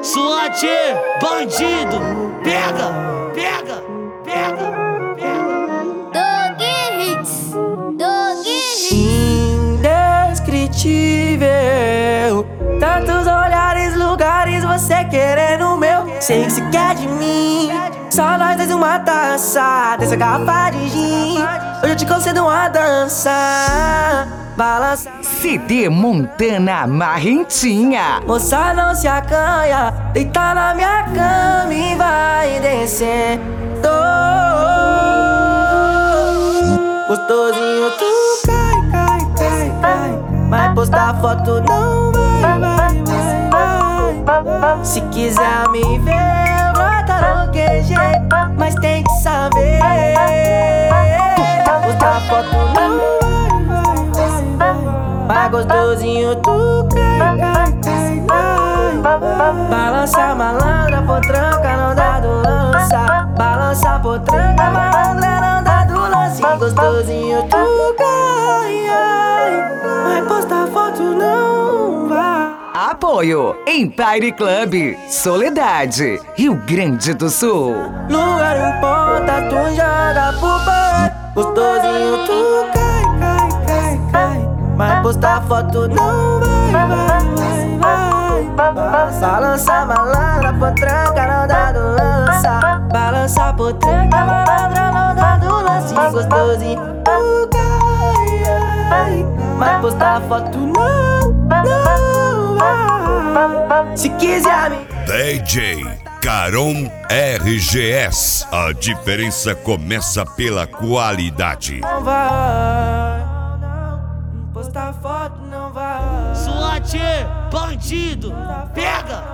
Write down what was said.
SWAT, bandido, pega, pega, pega, pega. Dog Hits. Indescritível, tantos olhares, lugares, você querendo o meu. Sei que você quer de mim, só nós dois uma taça dessa garrafa de gin. Hoje eu te concedo uma dança, balança. CD Montana Marrentinha. Moça, não se acanha, deita na minha cama e vai descer. Gostosinho, tu cai. Mas postar foto não vai. Se quiser me ver, brota no QG, mas tem que saber. Postar foto não vai. Mas gostosinho, tu cai. Balança malandra, potranca, não dá do lança. Balança potranca, malandra, não dá do lance. Gostosinho, tu cai. Mas postar foto não vai. Apoio Empire Club, Soledade, Rio Grande do Sul. Lugar em ponta, tu joga pro bar. Gostosinho, tu cai. Mas postar foto não vai. Balança malandra, potranca, não dá do lança. Balança potranca, malandra, não dá do lance. Gostosinho, tu cai. Mas postar foto não vai. Se quiser me DJ Caron RGS. A diferença começa pela qualidade. não vai. Postar foto não vai. SWAT, bandido, pega.